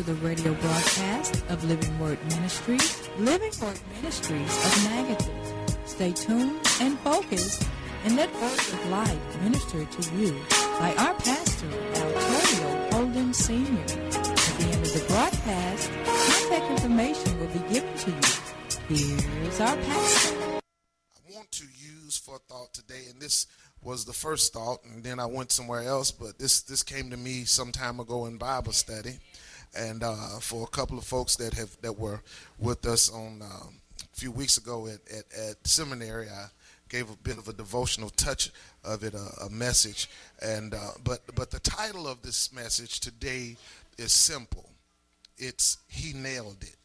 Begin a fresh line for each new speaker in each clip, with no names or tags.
to the radio broadcast of Living Word Ministries, Living Word Ministries of Natchitoches. Stay tuned and focused, and let words of life minister to you by our pastor, Antonio Holden Sr. At the end of the broadcast, contact information will be given to you. Here's our pastor.
I want to use for thought today, and this was the first thought, and then I went somewhere else, but this came to me some time ago in Bible study, and for a couple of folks that were with us on a few weeks ago at seminary, I gave a bit of a devotional touch of it, a message, and but the title of this message today is simple. It's He Nailed It.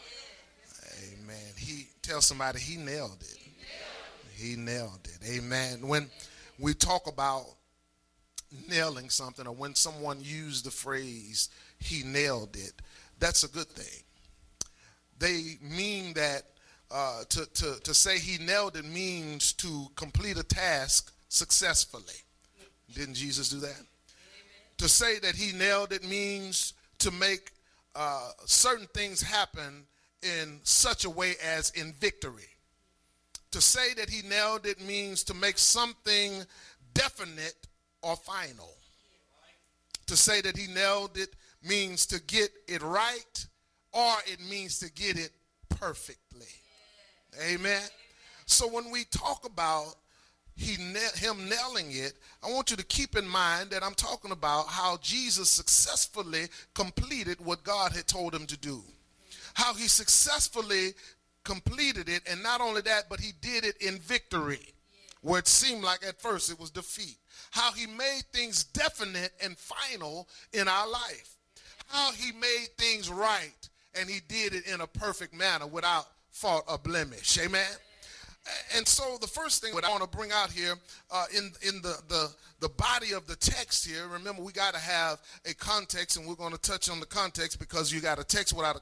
Amen. Tell somebody He nailed it. He nailed it. Amen. When we talk about nailing something, or when someone used the phrase he nailed it, that's a good thing. They mean that to say he nailed it means to complete a task successfully. Didn't Jesus do that? Amen. To say that he nailed it means to make certain things happen in such a way as in victory. To say that he nailed it means to make something definite or final. To say that he nailed it means to get it right, or it means to get it perfectly. Amen. So when we talk about him nailing it, I want you to keep in mind that I'm talking about how Jesus successfully completed what God had told him to do. How he successfully completed it, and not only that, but he did it in victory, where it seemed like at first it was defeat. How he made things definite and final in our life. How he made things right, and he did it in a perfect manner without fault or blemish. Amen. And so the first thing that I want to bring out here in the body of the text here, remember we got to have a context, and we're going to touch on the context, because you got a text without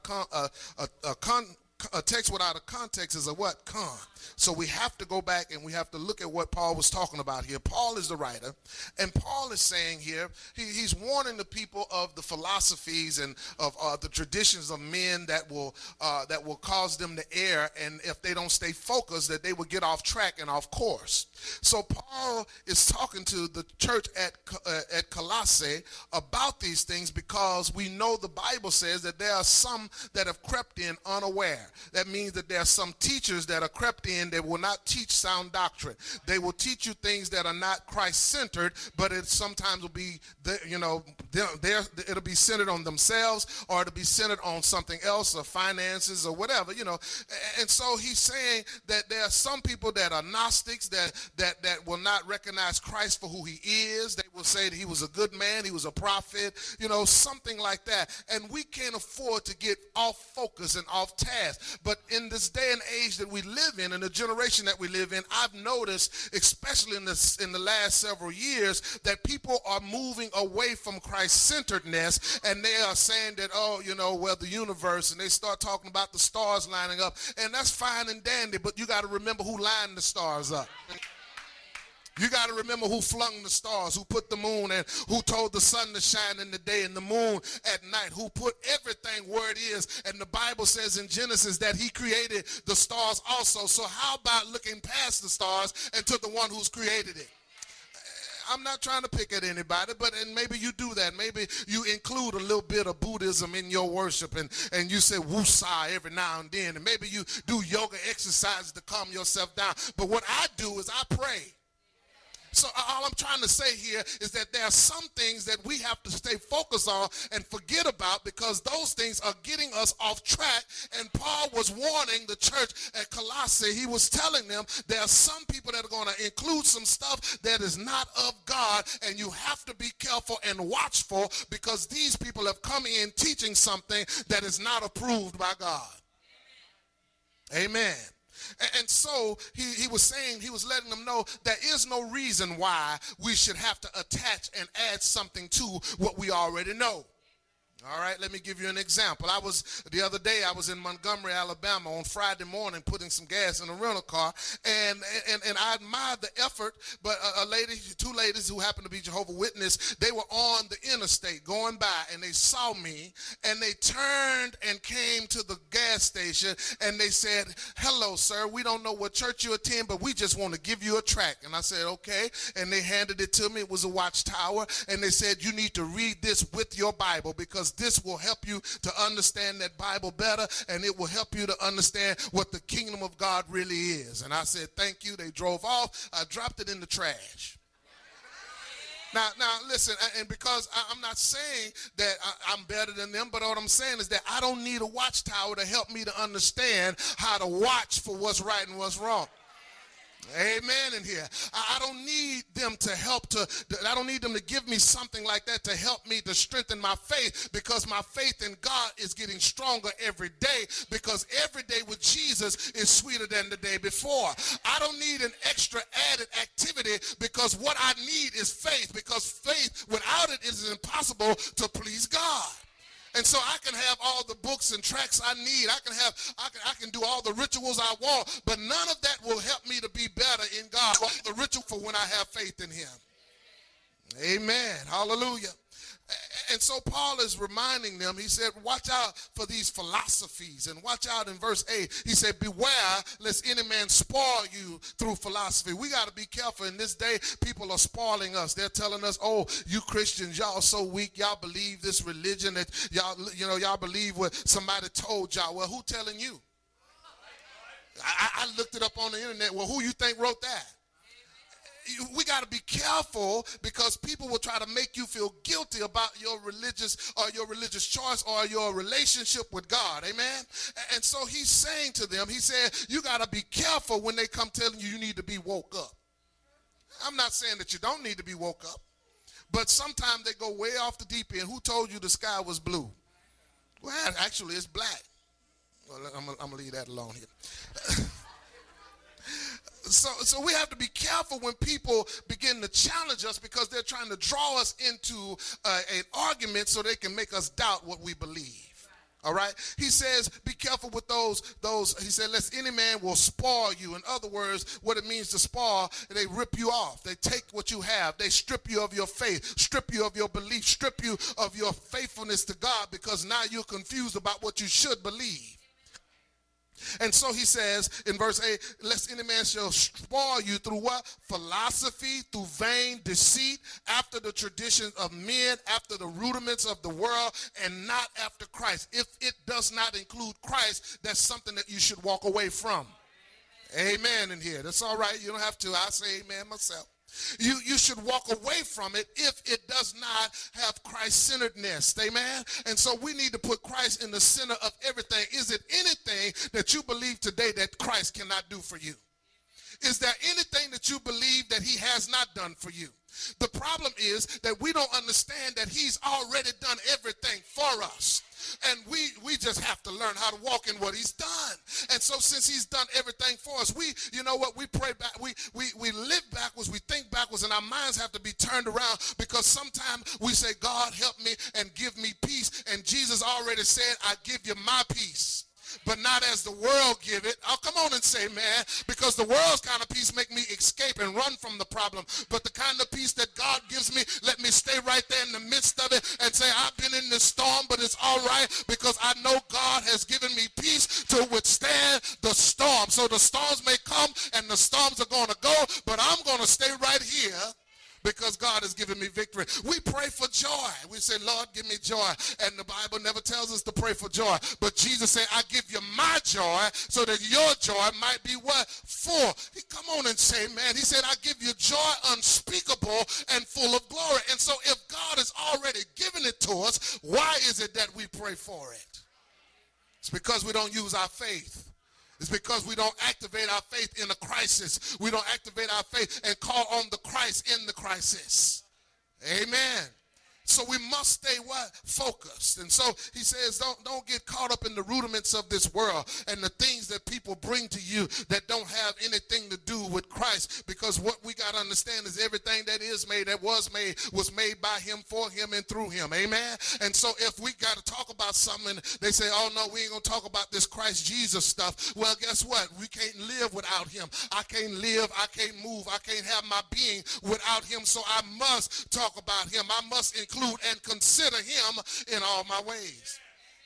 a text without a context is a what? Con. So we have to go back and we have to look at what Paul was talking about here. Paul is the writer, and Paul is saying here, he's warning the people of the philosophies and of the traditions of men that will cause them to err, and if they don't stay focused, that they will get off track and off course. So Paul is talking to the church at Colossae about these things, because we know the Bible says that there are some that have crept in unaware. That means that there are some teachers that are crept in that will not teach sound doctrine. They will teach you things that are not Christ-centered, but it sometimes will be, it'll be centered on themselves, or it'll be centered on something else, or finances, or whatever, And so he's saying that there are some people that are Gnostics that will not recognize Christ for who he is. They will say that he was a good man, he was a prophet, something like that. And we can't afford to get off focus and off task. But in this day and age that we live in the generation that we live in, I've noticed, especially in the last several years, that people are moving away from Christ-centeredness, and they are saying that, the universe, and they start talking about the stars lining up, and that's fine and dandy, but you got to remember who lined the stars up. You got to remember who flung the stars, who put the moon, and who told the sun to shine in the day and the moon at night, who put everything where it is. And the Bible says in Genesis that he created the stars also. So how about looking past the stars and to the one who's created it? I'm not trying to pick at anybody, and maybe you do that. Maybe you include a little bit of Buddhism in your worship, and you say woosah every now and then, and maybe you do yoga exercises to calm yourself down. But what I do is I pray. So all I'm trying to say here is that there are some things that we have to stay focused on and forget about, because those things are getting us off track. And Paul was warning the church at Colossae. He was telling them there are some people that are going to include some stuff that is not of God, and you have to be careful and watchful, because these people have come in teaching something that is not approved by God. Amen. And so he was saying, he was letting them know there is no reason why we should have to attach and add something to what we already know. All right, let me give you an example. The other day I was in Montgomery, Alabama on Friday morning putting some gas in a rental car, and I admired the effort, but two ladies who happened to be Jehovah's Witness, they were on the interstate going by, and they saw me, and they turned and came to the gas station, and they said, "Hello, sir, we don't know what church you attend, but we just want to give you a tract." And I said, "Okay," and they handed it to me. It was a Watchtower, and they said, "You need to read this with your Bible, because this will help you to understand that Bible better, and it will help you to understand what the kingdom of God really is." And I said, "Thank you." They drove off. I dropped it in the trash. Now, listen, and because I'm not saying that I'm better than them, but what I'm saying is that I don't need a Watchtower to help me to understand how to watch for what's right and what's wrong. Amen in here. I don't need them to I don't need them to give me something like that to help me to strengthen my faith, because my faith in God is getting stronger every day, because every day with Jesus is sweeter than the day before. I don't need an extra added activity, because what I need is faith, because faith without it is impossible to please God. And so I can have all the books and tracts I need. I can do all the rituals I want, but none of that will help me to be better in God. The ritual for when I have faith in him. Amen. Hallelujah. And so Paul is reminding them, he said, watch out for these philosophies. And watch out in verse 8, he said, beware lest any man spoil you through philosophy. We got to be careful. In this day, people are spoiling us. They're telling us, "Oh, you Christians, y'all so weak. Y'all believe this religion that y'all believe what somebody told y'all." Well, who telling you? I looked it up on the internet. Well, who you think wrote that? We got to be careful, because people will try to make you feel guilty about your religious choice or your relationship with God. Amen. And so he's saying to them, he said, you got to be careful when they come telling you need to be woke up. I'm not saying that you don't need to be woke up, but sometimes they go way off the deep end. Who told you the sky was blue? Well, actually it's black. Well, I'm going to leave that alone here. So we have to be careful when people begin to challenge us, because they're trying to draw us into an argument so they can make us doubt what we believe. All right. He says, be careful with those. He said, lest any man will spoil you. In other words, what it means to spoil, they rip you off. They take what you have. They strip you of your faith, strip you of your belief, strip you of your faithfulness to God, because now you're confused about what you should believe. And so he says in verse 8, lest any man shall spoil you through what? Philosophy, through vain deceit, after the traditions of men, after the rudiments of the world, and not after Christ. If it does not include Christ, that's something that you should walk away from. Amen in here. That's all right. You don't have to. I say amen myself. You should walk away from it if it does not have Christ-centeredness. Amen? And so we need to put Christ in the center of everything. Is it anything that you believe today that Christ cannot do for you? Is there anything that you believe that he has not done for you? The problem is that we don't understand that he's already done everything for us. And we just have to learn how to walk in what he's done. And so since he's done everything for us, we pray back, we live backwards, we think backwards, and our minds have to be turned around, because sometimes we say, God, help me and give me peace. And Jesus already said, I give you my peace, but not as the world give it. Oh, come on and say, man, because the world's kind of peace make me escape and run from the problem. But the kind of peace that God gives me, let me stay right there in the midst of it and say, I've been in this storm, but it's all right, because I know God has given me peace to withstand the storm. So the storms may come and the storms are going to go, but I'm going to stay right here, because God has given me victory. We pray for joy. We say, Lord, give me joy. And the Bible never tells us to pray for joy. But Jesus said, I give you my joy so that your joy might be what? Full. Come on and say, man. He said, I give you joy unspeakable and full of glory. And so if God has already given it to us, why is it that we pray for it? It's because we don't use our faith. It's because we don't activate our faith in a crisis. We don't activate our faith and call on the Christ in the crisis. Amen. So we must stay what? Focused. And so he says, don't get caught up in the rudiments of this world and the things that people bring to you that don't have anything to do with Christ. Because what we got to understand is everything that is made, that was made by him, for him, and through him. Amen. And so if we got to talk about something, they say, oh no, we ain't going to talk about this Christ Jesus stuff. Well, guess what? We can't live without him. I can't live. I can't move. I can't have my being without him. So I must talk about him. I must include and consider him in all my ways.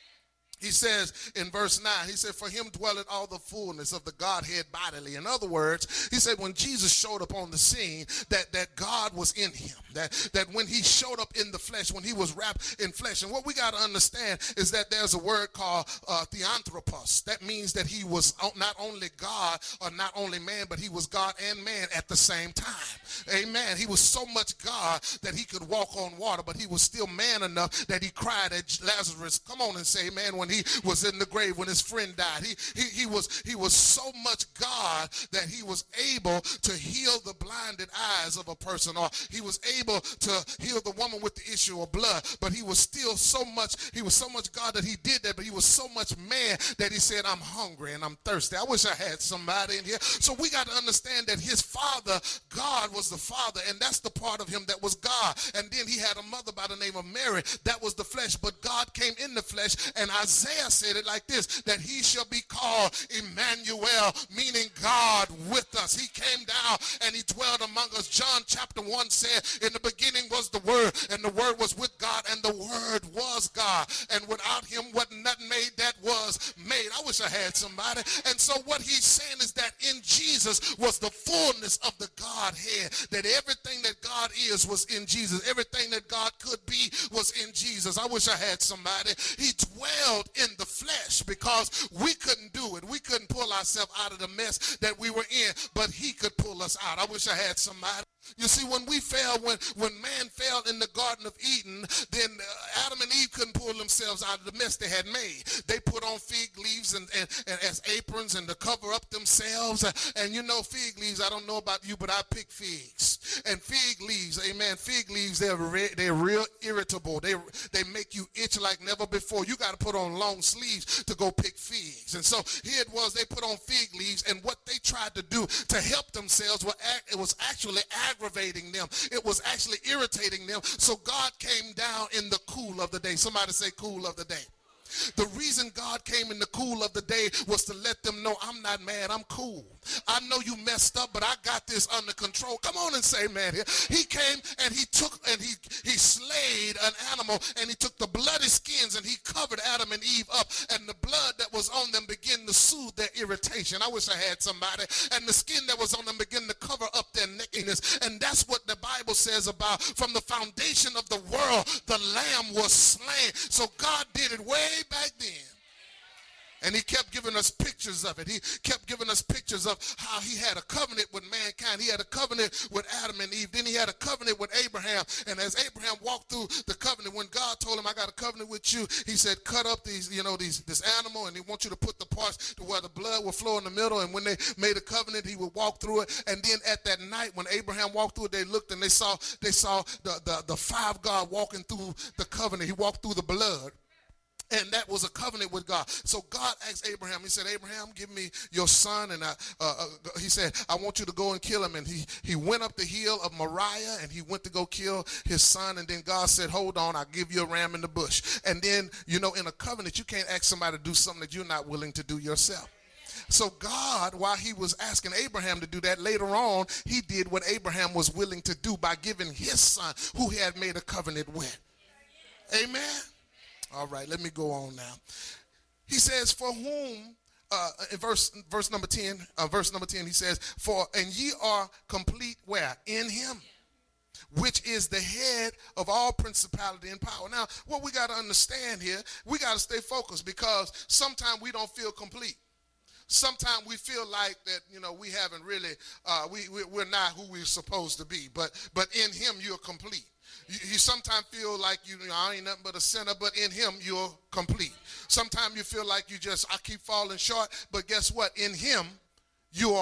He says in verse 9, he said, for him dwelleth all the fullness of the Godhead bodily. In other words, he said when Jesus showed up on the scene, that God was in him, that when he showed up in the flesh, when he was wrapped in flesh. And what we got to understand is that there's a word called theanthropos. That means that he was not only God or not only man, but he was God and man at the same time. Amen. He was so much God that he could walk on water, but he was still man enough that he cried at Lazarus. Come on and say, man, when he was in the grave, when his friend died, he was so much God that he was able to heal the blinded eyes of a person, or he was able to heal the woman with the issue of blood. But he was still so much God that he did that, but he was so much man that he said, I'm hungry and I'm thirsty. I wish I had somebody in here. So we got to understand that his father, God, was the father, and that's the part of him that was God. And then he had a mother by the name of Mary that was the flesh, but God came in the flesh, and Isaiah said it like this, that he shall be called Emmanuel, meaning God with us. He came down and he dwelled among us. John chapter 1 said, in the beginning was the Word, and the Word was with God, and the Word was God. And without him, what nothing made that was made. I wish I had somebody. And so what he's saying is that in Jesus was the fullness of the Godhead, that everything that God is was in Jesus. Everything that God could be was in Jesus. I wish I had somebody. He dwelled in the flesh because we couldn't do it. We couldn't pull ourselves out of the mess that we were in, but he could pull us out. I wish I had somebody. You see, when we fell, when man fell in the Garden of Eden, then Adam and Eve couldn't pull themselves out of the mess they had made. They put on fig leaves and as aprons and to cover up themselves. And you know, fig leaves, I don't know about you, but I pick figs. And fig leaves, amen, fig leaves, they're real irritable. They make you itch like never before. You got to put on long sleeves to go pick figs. And so here it was, they put on fig leaves, and what they tried to do to help themselves, it was actually aggravating them. It was actually irritating them. So God came down in the cool of the day. Somebody say cool of the day. The reason God came in the cool of the day was to let them know, I'm not mad, I'm cool. I know you messed up, but I got this under control. Come on and say, man, here. He came and he took and he slayed an animal, and he took the bloody skins and he covered Adam and Eve up, and the blood that was on them began to soothe their irritation. I wish I had somebody. And the skin that was on them began to cover up their nakedness. And that's what the Bible says about from the foundation of the world, the Lamb was slain. So God did it way back then. And he kept giving us pictures of it. He kept giving us pictures of how he had a covenant with mankind. He had a covenant with Adam and Eve. Then he had a covenant with Abraham. And as Abraham walked through the covenant, when God told him, I got a covenant with you, he said, cut up this animal, and he wants you to put the parts to where the blood will flow in the middle. And when they made a covenant, he would walk through it. And then at that night, when Abraham walked through it, they looked and they saw the five God walking through the covenant. He walked through the blood. And that was a covenant with God. So God asked Abraham, he said, Abraham, give me your son. And he said, I want you to go and kill him. And he went up the hill of Moriah, and he went to go kill his son. And then God said, hold on, I'll give you a ram in the bush. And then, in a covenant, you can't ask somebody to do something that you're not willing to do yourself. So God, while he was asking Abraham to do that, later on, he did what Abraham was willing to do by giving his son, who he had made a covenant with. Amen. All right, let me go on now. He says, for whom, in verse number 10, he says, and ye are complete where? In him, which is the head of all principality and power. Now, what we got to understand here, we got to stay focused, because sometimes we don't feel complete. Sometimes we feel like that, we haven't really, we're not who we're supposed to be. But in him, you're complete. You sometimes feel like I ain't nothing but a sinner, but in him you're complete. Sometimes you feel like I keep falling short, but guess what? In him you are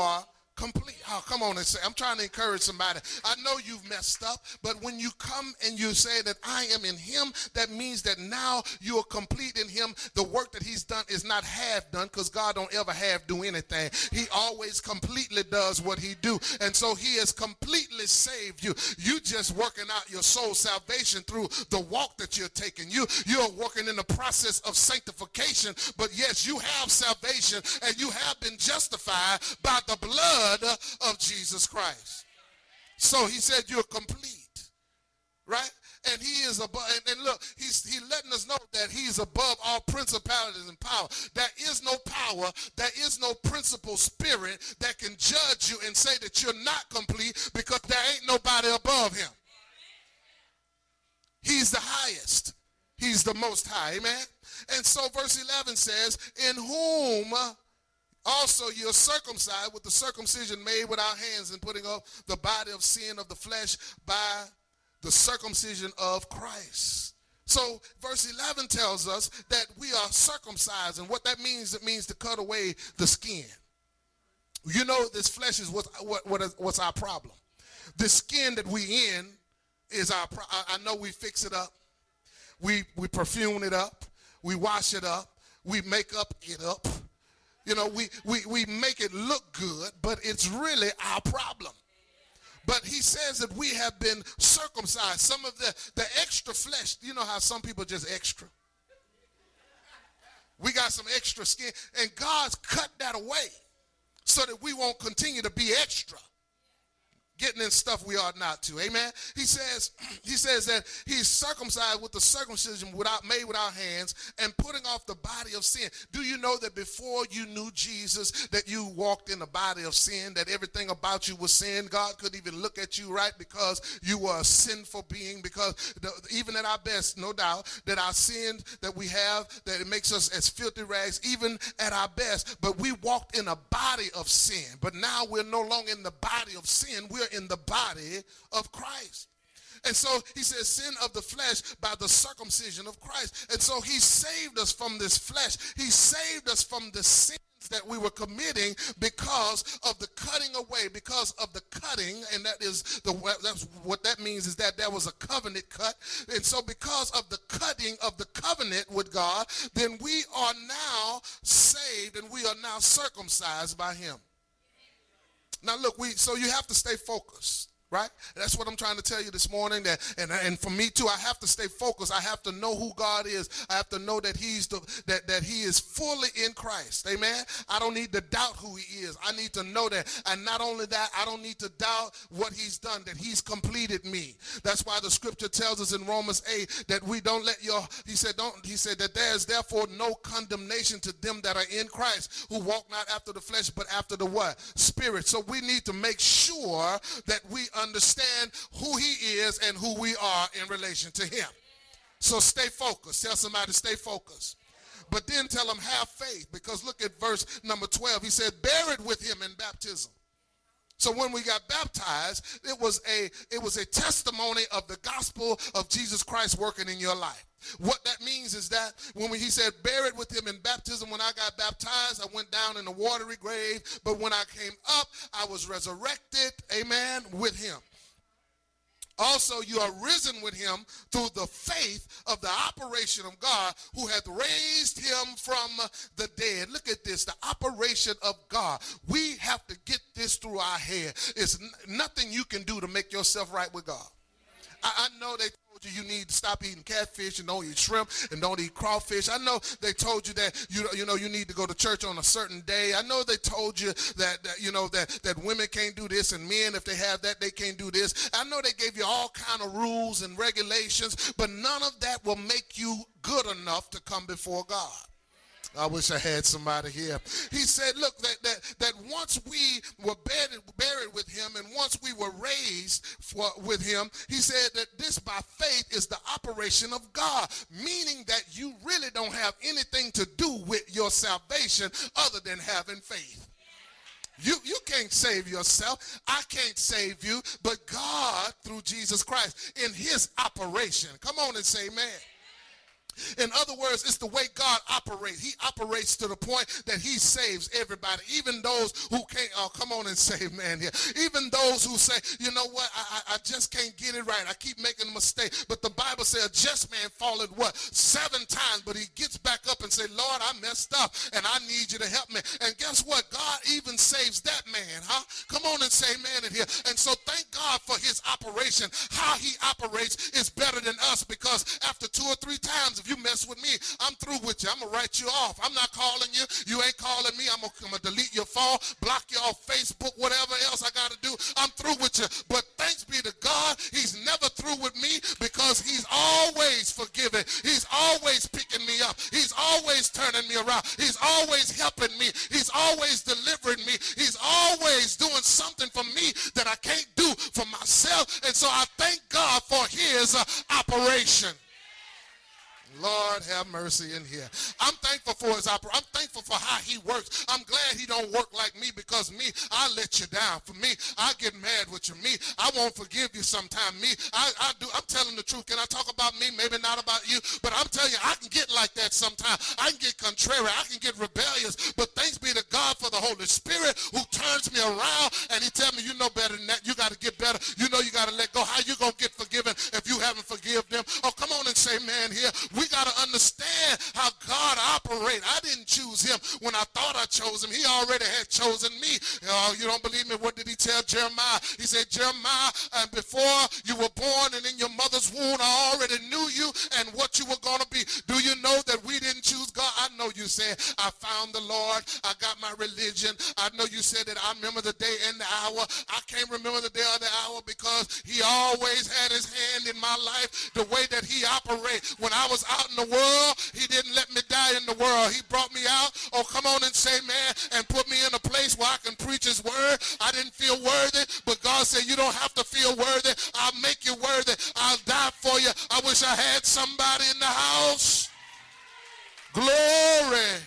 complete. Oh, come on and say, I'm trying to encourage somebody. I know you've messed up, but when you come and you say that I am in him, that means that now you are complete in him. The work that he's done is not half done, because God don't ever half do anything. He always completely does what he do. And so he has completely saved you. You just working out your soul salvation through the walk that you're taking. You're working in the process of sanctification, but yes, you have salvation and you have been justified by the blood of Jesus Christ. So he said you're complete, right? And he is above, and look, he's letting us know that he's above all principalities and power. There is no power, there is no principal spirit that can judge you and say that you're not complete, because there ain't nobody above him. He's the highest. He's the most high, amen? And so verse 11 says, in whom also you're circumcised with the circumcision made without hands, and putting off the body of sin of the flesh by the circumcision of Christ. So verse 11 tells us that we are circumcised, and what that means, it means to cut away the skin. You know, this flesh is what's our problem. The skin that we in is our I know we fix it up. We perfume it up. We wash it up. We make up it up. You know, we make it look good, but it's really our problem. But he says that we have been circumcised. Some of the extra flesh, you know how some people just extra? We got some extra skin, and God's cut that away so that we won't continue to be extra, getting in stuff we ought not to. Amen. He says that he's circumcised with the circumcision made without hands, and putting off the body of sin. Do you know that before you knew Jesus, that you walked in the body of sin, that everything about you was sin? God couldn't even look at you right because you were a sinful being, because even at our best, no doubt, that our sin that we have, that it makes us as filthy rags, even at our best, but we walked in a body of sin. But now we're no longer in the body of sin. We're in the body of Christ. And so he says, sin of the flesh by the circumcision of Christ. And so he saved us from this flesh. He saved us from the sins that we were committing because of the cutting away, because of the cutting, and that's what that means, is that there was a covenant cut. And so because of the cutting of the covenant with God, then we are now saved, and we are now circumcised by him. Now look, so you have to stay focused, right? That's what I'm trying to tell you this morning. And for me too, I have to stay focused. I have to know who God is. I have to know that that he is fully in Christ. Amen. I don't need to doubt who he is. I need to know that. And not only that, I don't need to doubt what he's done, that he's completed me. That's why the scripture tells us in Romans 8 that we don't let he said that there is therefore no condemnation to them that are in Christ, who walk not after the flesh, but after the what? Spirit. So we need to make sure that we understand who he is and who we are in relation to him. So stay focused. Tell somebody, stay focused. But then tell them, have faith, because look at verse number 12. He said, buried with him in baptism. So when we got baptized, it was a testimony of the gospel of Jesus Christ working in your life. What that means is that when he said buried with him in baptism, when I got baptized, I went down in a watery grave, but when I came up, I was resurrected, amen, with him. Also, you are risen with him through the faith of the operation of God, who hath raised him from the dead. Look at this, the operation of God. We have to get this through our head. It's nothing you can do to make yourself right with God. I know they told you need to stop eating catfish and don't eat shrimp and don't eat crawfish. I know they told you that you need to go to church on a certain day. I know they told you that women can't do this, and men, if they have that, they can't do this. I know they gave you all kind of rules and regulations, but none of that will make you good enough to come before God. I wish I had somebody here. He said, look, that once we were buried with him, and once we were raised with him, he said that this by faith is the operation of God, meaning that you really don't have anything to do with your salvation other than having faith. You can't save yourself. I can't save you, but God through Jesus Christ in his operation. Come on and say amen. In other words, it's the way God operates. He operates to the point that he saves everybody, even those who can't. Oh, come on and say amen here. Even those who say, you know what, I just can't get it right. I keep making a mistake. But the Bible says a just man falleth what? 7 times, but he gets back up and say, Lord, I messed up and I need you to help me. And guess what? God even saves that man, huh? Come on and say amen in here. And so thank God for his operation. How he operates is better than us, because after 2 or 3 times, if you mess with me, I'm through with you. I'm going to write you off. I'm not calling you. You ain't calling me. I'm going to delete your phone, block you off Facebook, whatever else I got to do. I'm through with you. But thanks be to God, he's never through with me, because he's always forgiving. He's always picking me up. He's always turning me around. He's always helping me. He's always delivering me. He's always doing something for me that I can't do for myself. And so I thank God for his operation. Lord have mercy in here. I'm thankful for his operation. I'm thankful for how he works. I'm glad he don't work like me, because me, I let you down. For me, I get mad with you. Me, I won't forgive you sometime. Me, I do. I'm telling the truth. Can I talk about me? Maybe not about you, but I'm telling you, I can get like that sometimes. I can get contrary. I can get rebellious, but thanks be to God for the Holy Spirit who turns me around, and he tells me, you know better than that. You got to get better. You know you got to let go. How you going to get forgiven if you haven't forgiven them? Oh, come on and say, man, here. We got to understand how God operates. I didn't choose him when I thought I chose him. He already had chosen me. Oh, you don't believe me? What did he tell Jeremiah? He said, Jeremiah, before you were born and in your mother's womb, I already knew you and what you were going to be. Do you know that we didn't choose God? I know you said, I found the Lord. I got my religion. I know you said that I remember the day and the hour. I can't remember the day or the hour, because he always had his hand in my life. The way that he operates. When I was out in the world, he didn't let me die in the world. He brought me out. Oh, come on and say, man, and put me in a place where I can preach his word. I didn't feel worthy, but God said, you don't have to feel worthy. I'll make you worthy. I'll die for you. I wish I had somebody in the house. Glory.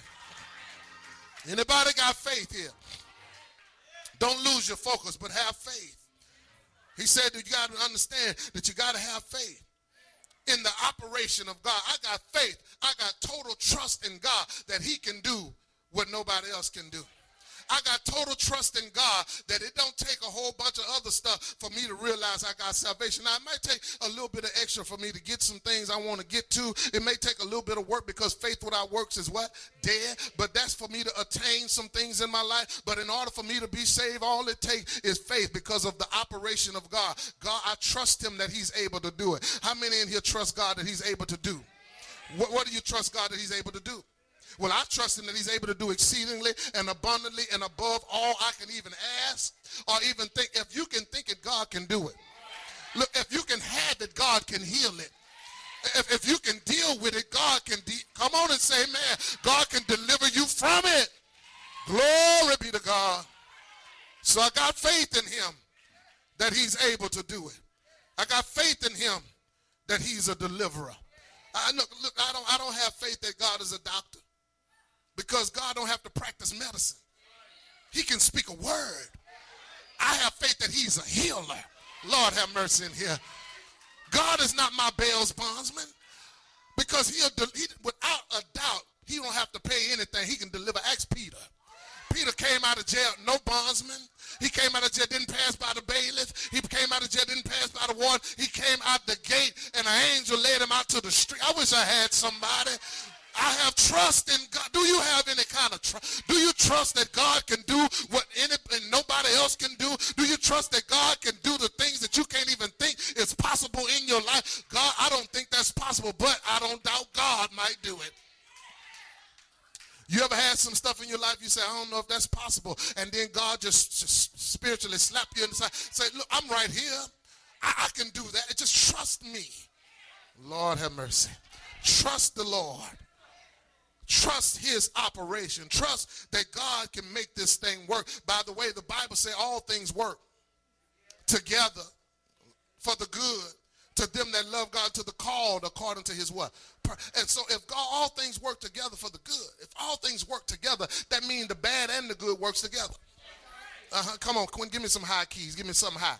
Anybody got faith here? Don't lose your focus, but have faith. He said that you got to understand that you got to have faith in the operation of God. I got faith. I got total trust in God that he can do what nobody else can do. I got total trust in God that it don't take a whole bunch of other stuff for me to realize I got salvation. Now, it might take a little bit of extra for me to get some things I want to get to. It may take a little bit of work, because faith without works is what? Dead. But that's for me to attain some things in my life. But in order for me to be saved, all it takes is faith, because of the operation of God. God, I trust him that he's able to do it. How many in here trust God that he's able to do? What do you trust God that he's able to do? Well, I trust him that he's able to do exceedingly and abundantly and above all I can even ask or even think. If you can think it, God can do it. Look, if you can have it, God can heal it. If you can deal with it, God can come on and say, man, God can deliver you from it. Glory be to God. So I got faith in him that he's able to do it. I got faith in him that he's a deliverer. I don't have faith that God is a doctor, because God don't have to practice medicine. He can speak a word. I have faith that he's a healer. Lord have mercy in here. God is not my bail bondsman, because without a doubt, he don't have to pay anything. He can deliver. Ask Peter. Peter came out of jail, no bondsman. He came out of jail, didn't pass by the bailiff. He came out of jail, didn't pass by the warden. He came out the gate, and an angel led him out to the street. I wish I had somebody. I have trust in God. Do you have any kind of trust? Do you trust that God can do what nobody else can do? Do you trust that God can do the things that you can't even think is possible in your life? God, I don't think that's possible, but I don't doubt God might do it. You ever had some stuff in your life you say, I don't know if that's possible, and then God just spiritually slap you in the side, say, look, I'm right here. I can do that. Just trust me. Lord have mercy. Trust the Lord. Trust his operation. Trust that God can make this thing work. By the way, the Bible says all things work together for the good to them that love God, to the called according to his what? And so if God, all things work together for the good, if all things work together, that means the bad and the good works together. Come on, Quinn, give me some high keys. Give me something high.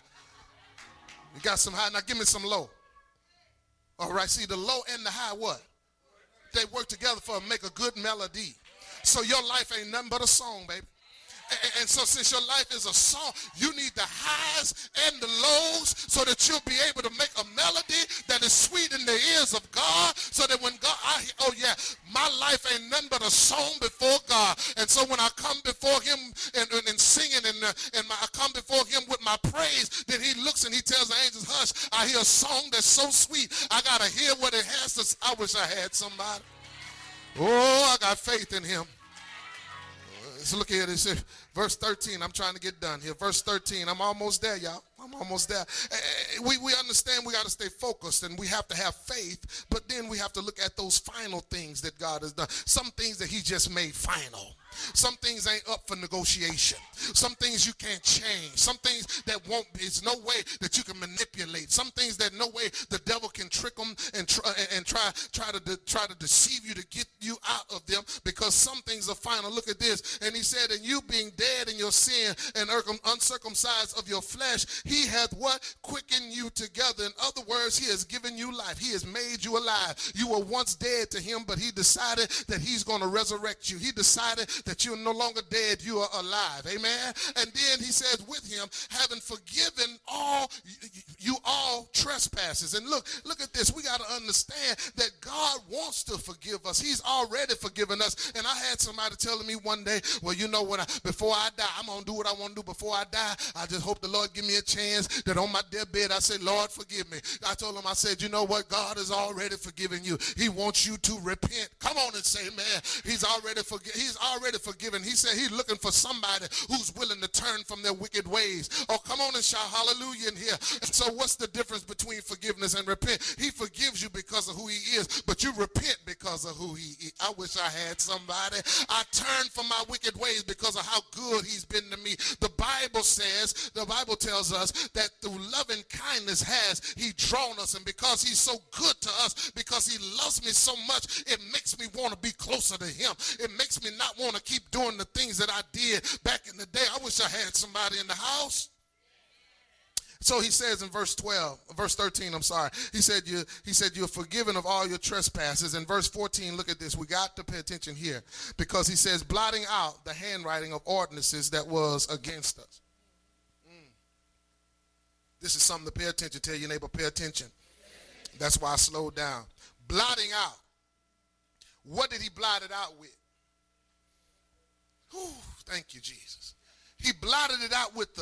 You got some high, now give me some low. All right, see the low and the high what? they work together for make a good melody. So your life ain't nothing but a song, baby. And so since your life is a song, you need the highs and the lows so that you'll be able to make a melody that is sweet in the ears of God, so that when God, oh yeah, my life ain't nothing but a song before God. And so when I come before him and singing I come before him with my praise, then he looks and he tells the angels, hush, I hear a song that's so sweet. I got to hear what it has to say. I wish I had somebody. Oh, I got faith in him. So look here, this is verse 13. I'm trying to get done here. Verse 13. I'm almost there, y'all. I'm almost there. We understand we got to stay focused and we have to have faith, but then we have to look at those final things that God has done. Some things that he just made final. Some things ain't up for negotiation. Some things you can't change. Some things that won't, there's no way that you can manipulate. Some things that no way the devil can trick them and try to deceive you to get you out of them, because some things are final. Look at this. And he said, and you being dead in your sin and uncircumcised of your flesh, he hath what? Quickened you together. In other words, he has given you life. He has made you alive. You were once dead to him, but he decided that he's going to resurrect you. He decided that you're no longer dead, you are alive. Amen. And then he says, with him, having forgiven all trespasses. And look at this. We got to understand that God wants to forgive us. He's already forgiven us. And I had somebody telling me one day, well, you know, before I die, I'm going to do what I want to do before I die. I just hope the Lord give me a chance that on my deathbed, I say, Lord, forgive me. I told him, I said, you know what? God has already forgiven you. He wants you to repent. Come on and say, man, he's already forgiven. He said he's looking for somebody who's willing to turn from their wicked ways. Oh, come on and shout hallelujah in here. And so what's the difference between forgiveness and repent? He forgives you because of who he is, but you repent because of who he is. I wish I had somebody. I turn from my wicked ways because of how good he's been to me. The Bible tells us that through loving kindness has he drawn us, and because he's so good to us, because he loves me so much, it makes me want to be closer to him. It makes me not want to keep doing the things that I did back in the day. I wish I had somebody in the house. So he says in verse 13, I'm sorry. He said you're forgiven of all your trespasses. In verse 14, look at this. We got to pay attention here, because he says, blotting out the handwriting of ordinances that was against us. This is something to pay attention. Tell your neighbor, pay attention. That's why I slowed down. Blotting out. What did he blot it out with? Whew, thank you, Jesus. He blotted it out with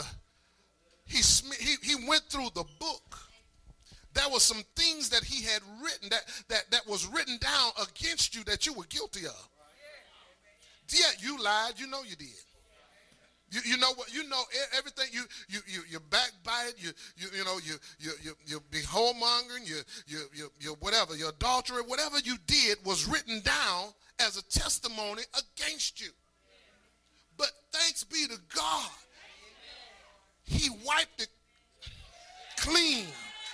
he went through the book. There were some things that he had written that was written down against you that you were guilty of. Yeah, you lied. You know you did. You know what? You know everything. You backbite. You be whoremongering. You whatever. Your adultery. Whatever you did was written down as a testimony against you. But thanks be to God, he wiped it clean.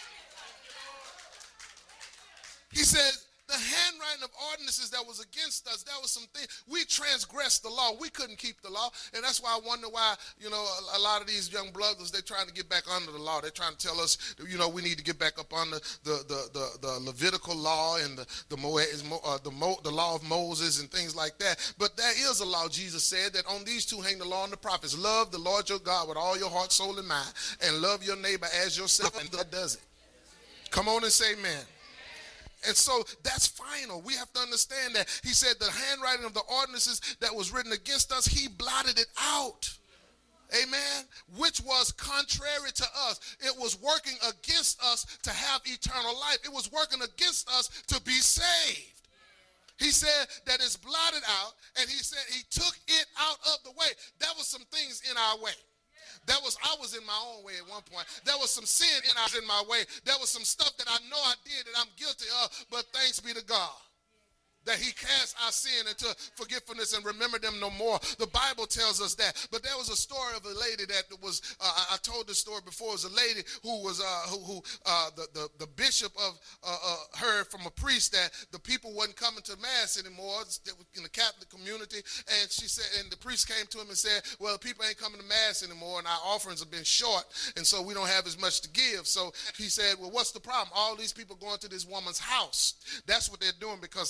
He said, the handwriting of ordinances that was against us, that was some things. We transgressed the law. We couldn't keep the law. And that's why I wonder why, a lot of these young brothers, they're trying to get back under the law. They're trying to tell us, we need to get back up on the Levitical law and the law of Moses and things like that. But there is a law. Jesus said that on these two hang the law and the prophets. Love the Lord your God with all your heart, soul, and mind, and love your neighbor as yourself. And that does it. Come on and say amen. And so that's final. We have to understand that. He said the handwriting of the ordinances that was written against us, he blotted it out. Amen. Which was contrary to us. It was working against us to have eternal life. It was working against us to be saved. He said that it's blotted out, and he said he took it out of the way. There was some things in our way. I was in my own way at one point. There was some sin in my way. There was some stuff that I know I did that I'm guilty of, but thanks be to God that he cast our sin into forgiveness and remember them no more. The Bible tells us that. But there was a story of a lady that was, I told this story before. It was a lady who was, the bishop heard from a priest that the people wasn't coming to mass anymore in the Catholic community. And she said, and the priest came to him and said, well, people ain't coming to mass anymore and our offerings have been short. And so we don't have as much to give. So he said, well, what's the problem? All these people going to this woman's house. That's what they're doing, because she's telling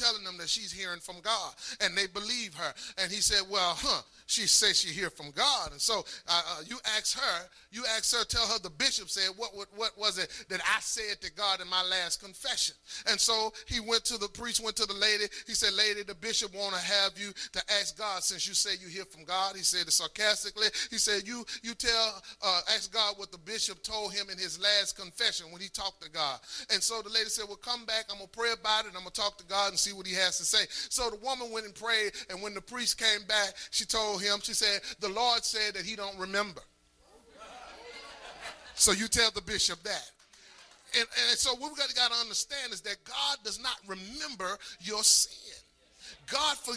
telling them that she's hearing from God, and they believe her. And he said, well, she says she hear from God. And so you ask her, tell her the bishop said, what was it that I said to God in my last confession? And so the priest went to the lady. He said, lady, the bishop want to have you to ask God, since you say you hear from God. He said it sarcastically. He said, you ask God what the bishop told him in his last confession when he talked to God. And so the lady said, well, come back. I'm going to pray about it. I'm going to talk to God and see what he has to say. So the woman went and prayed. And when the priest came back, she told him, she said, the Lord said that he don't remember. So you tell the bishop that. And so what we got to understand is that God does not remember your sin. God forgives.